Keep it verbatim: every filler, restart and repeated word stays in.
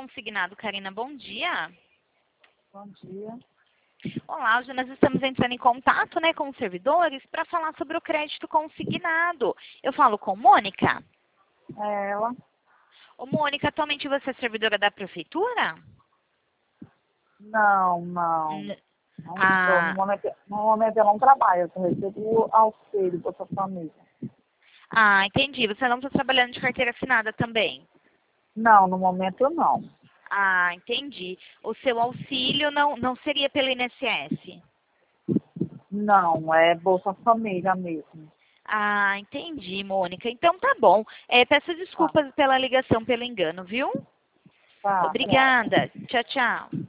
Consignado, Karina, bom dia. Bom dia. Olá, hoje nós estamos entrando em contato, né, com os servidores para falar sobre o crédito consignado. Eu falo com Mônica. É ela? Ô, Mônica, atualmente você é servidora da prefeitura? Não, não. N- Não sou. No Ah, momento, no momento eu não trabalho, eu só recebo auxílio para sua família. ah, entendi. Você não está trabalhando de carteira assinada também? Não, no momento não. Ah, entendi. O seu auxílio não, não seria pelo I N S S? Não, é Bolsa Família mesmo. Ah, entendi, Mônica. Então tá bom. É, peço Tá, desculpas pela ligação, pelo engano, viu? tá, obrigada. Obrigada. Tchau, tchau.